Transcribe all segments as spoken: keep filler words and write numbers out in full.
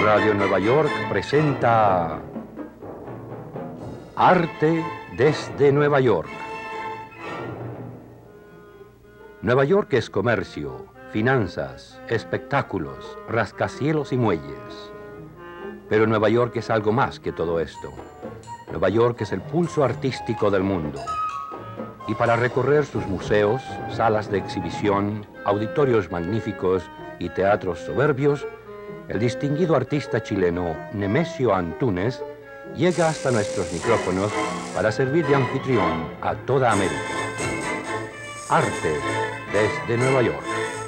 Radio Nueva York presenta Arte desde Nueva York. Nueva York es comercio, finanzas, espectáculos, rascacielos y muelles. Pero Nueva York es algo más que todo esto. Nueva York es el pulso artístico del mundo. Y para recorrer sus museos, salas de exhibición, auditorios magníficos y teatros soberbios, el distinguido artista chileno Nemesio Antúnez llega hasta nuestros micrófonos para servir de anfitrión a toda América. Arte desde Nueva York.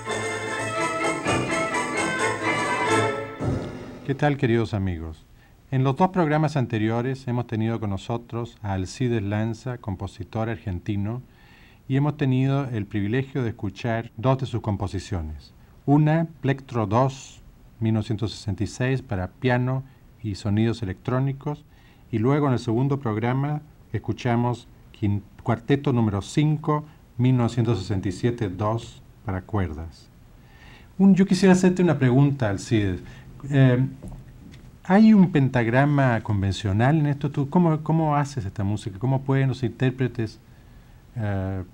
¿Qué tal, queridos amigos? En los dos programas anteriores hemos tenido con nosotros a Alcides Lanza, compositor argentino, y hemos tenido el privilegio de escuchar dos de sus composiciones. Una, Plectro dos, mil novecientos sesenta y seis, para piano y sonidos electrónicos, y luego en el segundo programa escuchamos Cuarteto número cinco, mil novecientos sesenta y siete, dos, para cuerdas. Un, yo quisiera hacerte una pregunta, Alcides. Eh, ¿Hay un pentagrama convencional en esto? ¿Tú, cómo, ¿Cómo haces esta música? ¿Cómo pueden los intérpretes eh,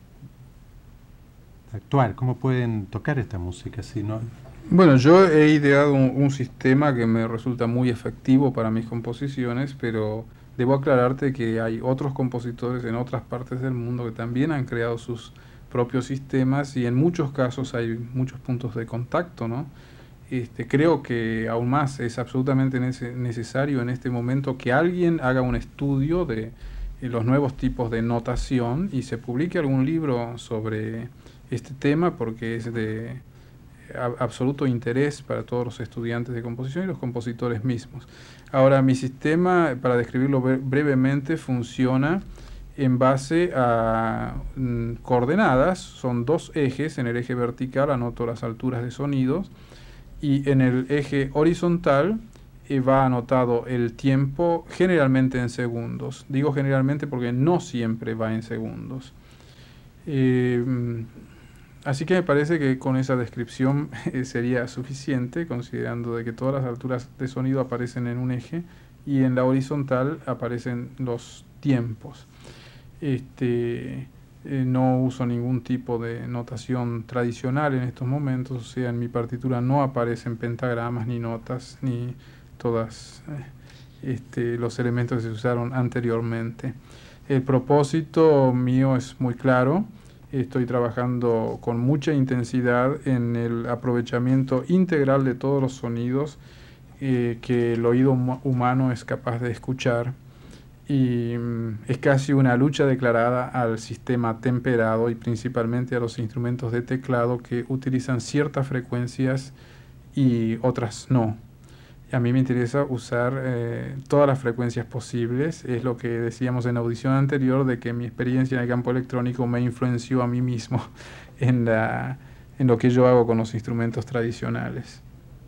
actuar? ¿Cómo pueden tocar esta música? Si no... Bueno, yo he ideado un, un sistema que me resulta muy efectivo para mis composiciones, pero debo aclararte que hay otros compositores en otras partes del mundo que también han creado sus propios sistemas y en muchos casos hay muchos puntos de contacto, ¿no? Este, creo que aún más es absolutamente nece- necesario en este momento que alguien haga un estudio de eh, los nuevos tipos de notación y se publique algún libro sobre este tema porque es de a- absoluto interés para todos los estudiantes de composición y los compositores mismos. Ahora, mi sistema, para describirlo bre- brevemente, funciona en base a mm, coordenadas. Son dos ejes. En el eje vertical anoto las alturas de sonidos y en el eje horizontal eh, va anotado el tiempo, generalmente en segundos. Digo generalmente porque no siempre va en segundos. Eh, así que me parece que con esa descripción eh, sería suficiente, considerando de que todas las alturas de sonido aparecen en un eje y en la horizontal aparecen los tiempos. Este... Eh, no uso ningún tipo de notación tradicional en estos momentos, o sea, en mi partitura no aparecen pentagramas, ni notas, ni todos eh, este, los elementos que se usaron anteriormente. El propósito mío es muy claro. Estoy trabajando con mucha intensidad en el aprovechamiento integral de todos los sonidos eh, que el oído hum- humano es capaz de escuchar. Y mm, es casi una lucha declarada al sistema temperado y principalmente a los instrumentos de teclado que utilizan ciertas frecuencias y otras no. A mí me interesa usar eh, todas las frecuencias posibles. Es lo que decíamos en la audición anterior, de que mi experiencia en el campo electrónico me influenció a mí mismo en, la, en lo que yo hago con los instrumentos tradicionales.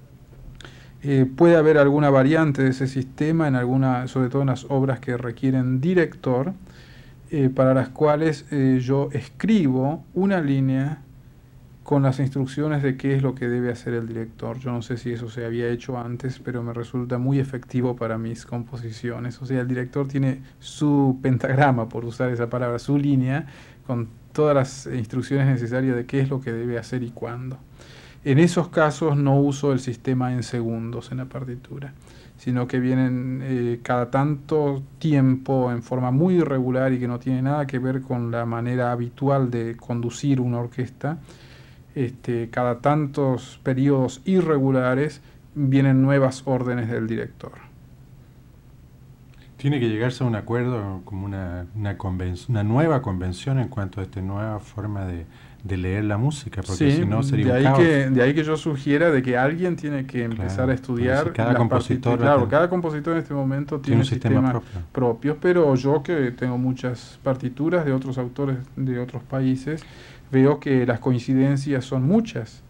Eh, puede haber alguna variante de ese sistema, en alguna, sobre todo en las obras que requieren director, eh, para las cuales eh, yo escribo una línea con las instrucciones de qué es lo que debe hacer el director. Yo no sé si eso se había hecho antes, pero me resulta muy efectivo para mis composiciones. O sea, el director tiene su pentagrama, por usar esa palabra, su línea, con todas las instrucciones necesarias de qué es lo que debe hacer y cuándo. En esos casos no uso el sistema en segundos en la partitura, sino que vienen eh, cada tanto tiempo en forma muy irregular y que no tiene nada que ver con la manera habitual de conducir una orquesta. Este, cada tantos periodos irregulares vienen nuevas órdenes del director. ¿Tiene que llegarse a un acuerdo, como una, una, conven- una nueva convención en cuanto a esta nueva forma de... de leer la música, porque Sí, si no sería de un ahí caos? Que, de ahí que yo sugiera de que alguien tiene que empezar Claro, a estudiar si cada las compositor partituras. Claro, tiene, cada compositor en este momento tiene, tiene un sistema sistemas propio. propios, pero yo que tengo muchas partituras de otros autores de otros países, veo que las coincidencias son muchas.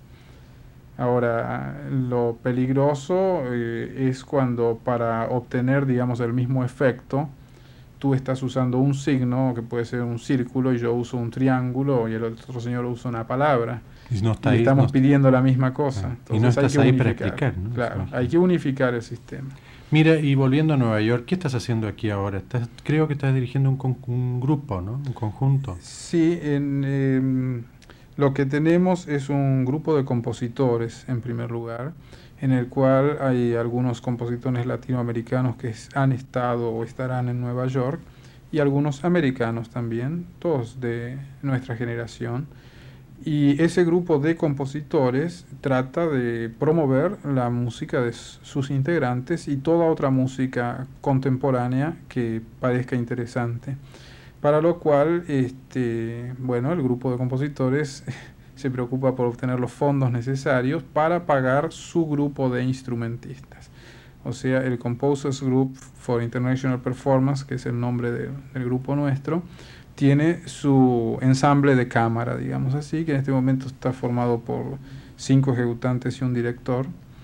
Ahora, lo peligroso eh, es cuando para obtener, digamos, el mismo efecto, tú estás usando un signo que puede ser un círculo y yo uso un triángulo y el otro señor usa una palabra. Y, no está y ahí, estamos no, pidiendo la misma cosa. Ah, Entonces, y no estás hay que ahí para unificar. explicar, ¿no? Claro, Sí. hay que unificar el sistema. Mira, y volviendo a Nueva York, ¿qué estás haciendo aquí ahora? Estás, creo que estás dirigiendo un, con, un grupo, ¿no? Un conjunto. Sí, en, eh, lo que tenemos es un grupo de compositores, en primer lugar, en el cual hay algunos compositores latinoamericanos que han estado o estarán en Nueva York, y algunos americanos también, todos de nuestra generación. Y ese grupo de compositores trata de promover la música de sus integrantes y toda otra música contemporánea que parezca interesante. Para lo cual, este, bueno, el grupo de compositores se preocupa por obtener los fondos necesarios para pagar su grupo de instrumentistas. O sea, el Composers Group for International Performance, que es el nombre de, del grupo nuestro, tiene su ensamble de cámara, digamos así, que en este momento está formado por cinco ejecutantes y un director.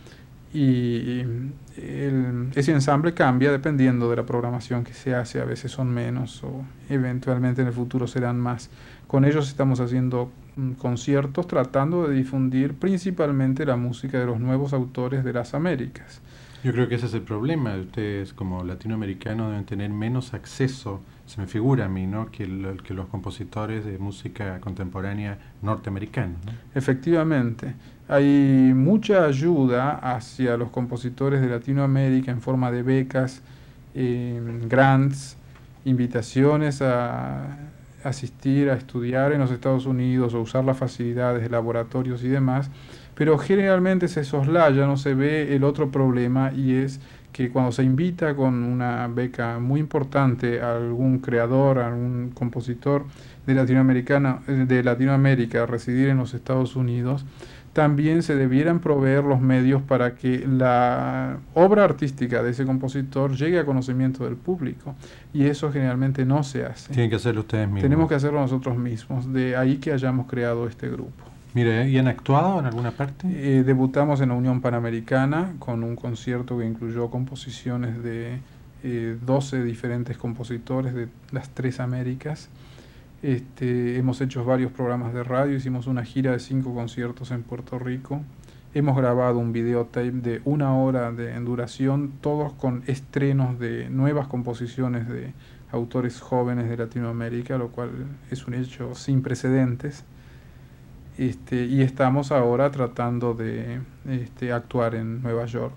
Y el, ese ensamble cambia dependiendo de la programación que se hace, a veces son menos o eventualmente en el futuro serán más. Con ellos estamos haciendo conciertos tratando de difundir principalmente la música de los nuevos autores de las Américas. Yo creo que ese es el problema. Ustedes como latinoamericanos deben tener menos acceso, se me figura a mí, ¿no? que, el, que los compositores de música contemporánea norteamericanos, ¿no? Efectivamente, hay mucha ayuda hacia los compositores de Latinoamérica en forma de becas, eh, grants, invitaciones a asistir a estudiar en los Estados Unidos o usar las facilidades de laboratorios y demás, pero generalmente se soslaya, no se ve el otro problema, y es que cuando se invita con una beca muy importante a algún creador, a algún compositor de, Latinoamericana, de Latinoamérica a residir en los Estados Unidos, también se debieran proveer los medios para que la obra artística de ese compositor llegue a conocimiento del público, y eso generalmente no se hace. Tienen que hacerlo ustedes mismos. Tenemos que hacerlo nosotros mismos, de ahí que hayamos creado este grupo. Mira, ¿y han actuado en alguna parte? Eh, debutamos en la Unión Panamericana con un concierto que incluyó composiciones de eh, doce diferentes compositores de las tres Américas. Este, hemos hecho varios programas de radio, hicimos una gira de cinco conciertos en Puerto Rico. Hemos grabado un videotape de una hora de en duración, todos con estrenos de nuevas composiciones de autores jóvenes de Latinoamérica, lo cual es un hecho sin precedentes. Este, y estamos ahora tratando de este, actuar en Nueva York.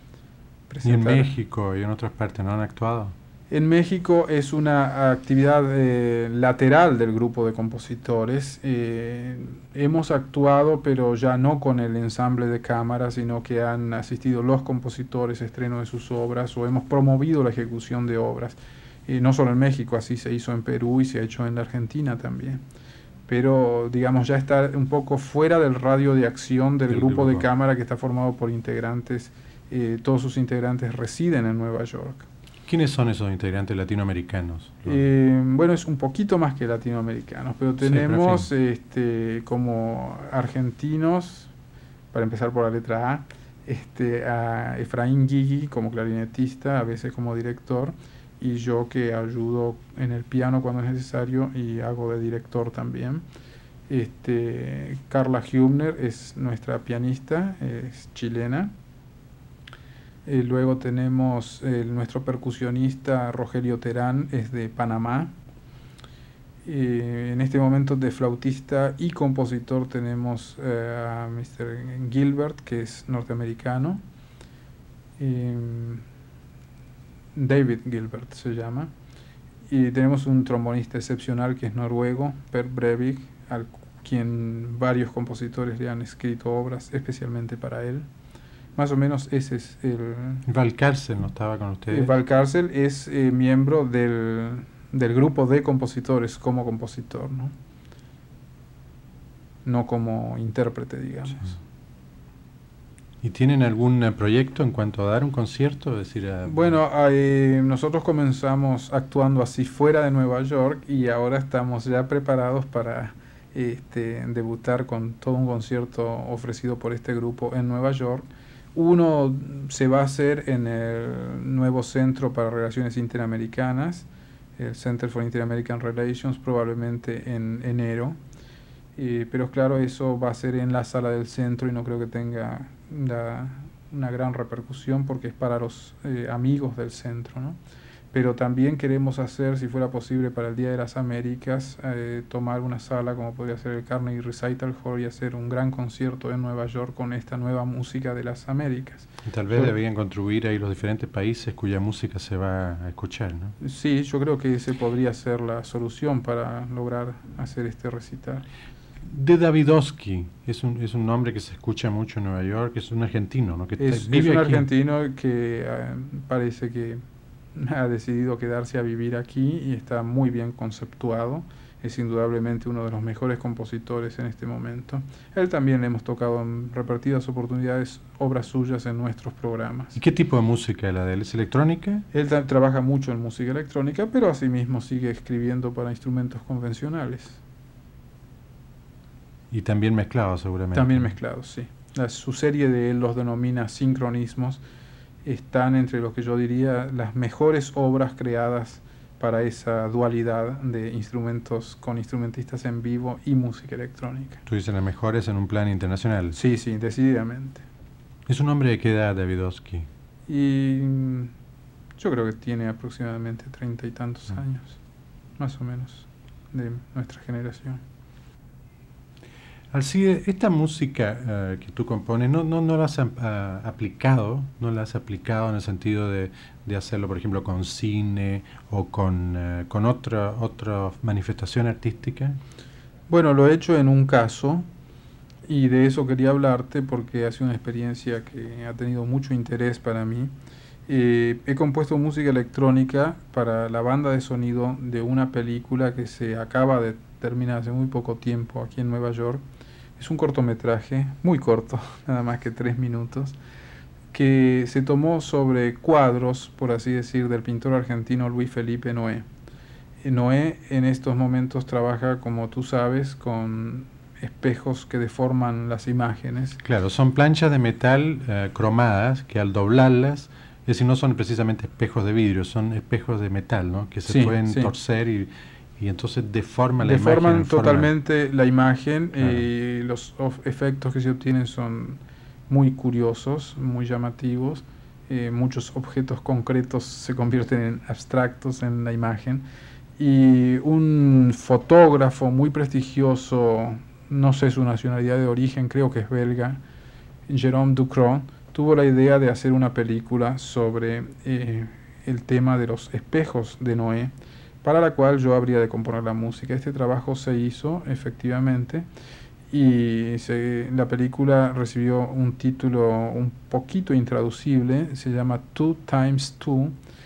Y en México y en otras partes, ¿no han actuado? En México es una actividad eh, lateral del grupo de compositores. Eh, hemos actuado, pero ya no con el ensamble de cámara, sino que han asistido los compositores a estreno de sus obras, o hemos promovido la ejecución de obras. Eh, no solo en México, así se hizo en Perú y se ha hecho en la Argentina también. Pero, digamos, ya está un poco fuera del radio de acción del grupo, grupo de cámara, que está formado por integrantes, eh, todos sus integrantes residen en Nueva York. ¿Quiénes son esos integrantes latinoamericanos? Eh, bueno, es un poquito más que latinoamericanos, pero tenemos sí, pero este, como argentinos, para empezar por la letra A, este, a Efraín Guigui como clarinetista, a veces como director, y yo que ayudo en el piano cuando es necesario y hago de director también. Este, Carla Hübner es nuestra pianista, es chilena. Eh, luego tenemos eh, nuestro percusionista Rogelio Terán, es de Panamá. Eh, en este momento de flautista y compositor tenemos eh, a mister Gilbert, que es norteamericano. Eh, David Gilbert se llama. Y tenemos un trombonista excepcional que es noruego, Per Brevik, al quien varios compositores le han escrito obras especialmente para él. Más o menos ese es el... Valcárcel no estaba con ustedes. Valcárcel es eh, miembro del, del grupo de compositores como compositor, ¿no? No como intérprete, digamos. Sí. ¿Y tienen algún proyecto en cuanto a dar un concierto? Es decir, a... Bueno, eh, nosotros comenzamos actuando así fuera de Nueva York y ahora estamos ya preparados para este, debutar con todo un concierto ofrecido por este grupo en Nueva York. Uno se va a hacer en el nuevo Centro para Relaciones Interamericanas, el Center for Inter-American Relations, probablemente en enero. Eh, pero claro, eso va a ser en la sala del centro y no creo que tenga la, una gran repercusión porque es para los eh, amigos del centro, ¿no? Pero también queremos hacer, si fuera posible para el Día de las Américas, eh, tomar una sala como podría ser el Carnegie Recital Hall y hacer un gran concierto en Nueva York con esta nueva música de las Américas. Y tal vez deberían contribuir ahí los diferentes países cuya música se va a escuchar, ¿no? Sí, yo creo que ese podría ser la solución para lograr hacer este recital. De Davidovsky, es un, es un nombre que se escucha mucho en Nueva York, es un argentino, ¿no? Que es, vive es un aquí. argentino que eh, parece que ha decidido quedarse a vivir aquí y está muy bien conceptuado. Es indudablemente uno de los mejores compositores en este momento. Él también le hemos tocado en repetidas oportunidades obras suyas en nuestros programas. ¿Y qué tipo de música es la de él? ¿Es electrónica? Él ta- trabaja mucho en música electrónica, pero asimismo sigue escribiendo para instrumentos convencionales. Y también mezclado, seguramente. También mezclados, sí. La, su serie de él los denomina sincronismos. Están entre lo que yo diría las mejores obras creadas para esa dualidad de instrumentos con instrumentistas en vivo y música electrónica. Tú dices las mejores en un plan internacional. Sí, sí, decididamente. ¿Es un hombre de qué edad, Davidovsky? Y mm, yo creo que tiene aproximadamente treinta y tantos Mm. años, más o menos, de nuestra generación. Alcide, esta música uh, que tú compones, ¿no, no, no la has uh, aplicado? ¿No la has aplicado en el sentido de, de hacerlo, por ejemplo, con cine o con, uh, con otra, otra manifestación artística? Bueno, lo he hecho en un caso y de eso quería hablarte porque ha sido una experiencia que ha tenido mucho interés para mí. Eh, he compuesto música electrónica para la banda de sonido de una película que se acaba de terminar hace muy poco tiempo aquí en Nueva York. Es un cortometraje, muy corto, nada más que tres minutos, que se tomó sobre cuadros, por así decir, del pintor argentino Luis Felipe Noé. Noé en estos momentos trabaja, como tú sabes, con espejos que deforman las imágenes. Claro, son planchas de metal uh, cromadas que al doblarlas, es decir, no son precisamente espejos de vidrio, son espejos de metal, ¿no? Que se Sí, pueden sí. torcer y, y entonces deforman la Deforman imagen. Deforman totalmente la imagen Claro. y los of- efectos que se obtienen son muy curiosos, muy llamativos. Eh, muchos objetos concretos se convierten en abstractos en la imagen. Y un fotógrafo muy prestigioso, no sé su nacionalidad de origen, creo que es belga, Jérôme Ducrot, tuvo la idea de hacer una película sobre eh, el tema de los espejos de Noé, para la cual yo habría de componer la música. Este trabajo se hizo efectivamente y se, la película recibió un título un poquito intraducible, se llama Two Times Two,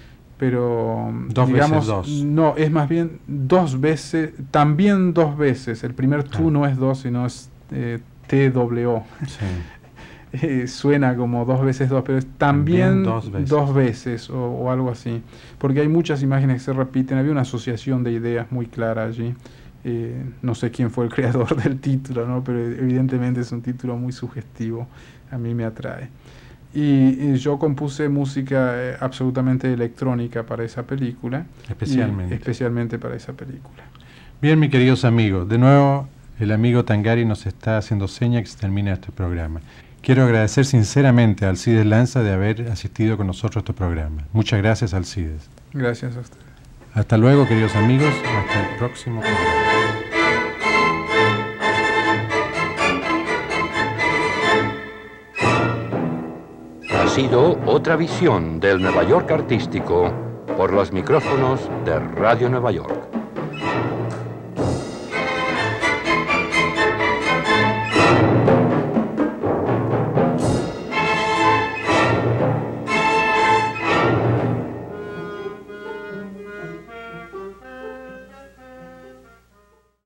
pero Dos digamos, veces dos. no, es más bien dos veces, también dos veces. El primer two Ah. no es dos, sino es eh, T W O. Sí. Eh, suena como dos veces dos, pero es también, También dos veces, dos veces o, o algo así, porque hay muchas imágenes que se repiten. Había una asociación de ideas muy clara allí. Eh, no sé quién fue el creador del título, ¿no? Pero evidentemente es un título muy sugestivo, a mí me atrae. Y, y yo compuse música eh, absolutamente electrónica para esa película, Especialmente. y especialmente para esa película. Bien, mis queridos amigos, de nuevo el amigo Tangari nos está haciendo seña que se termina este programa. Quiero agradecer sinceramente a Alcides Lanza de haber asistido con nosotros a este programa. Muchas gracias, Alcides. Gracias a ustedes. Hasta luego, queridos amigos. Hasta el próximo programa. Ha sido otra visión del Nueva York artístico por los micrófonos de Radio Nueva York.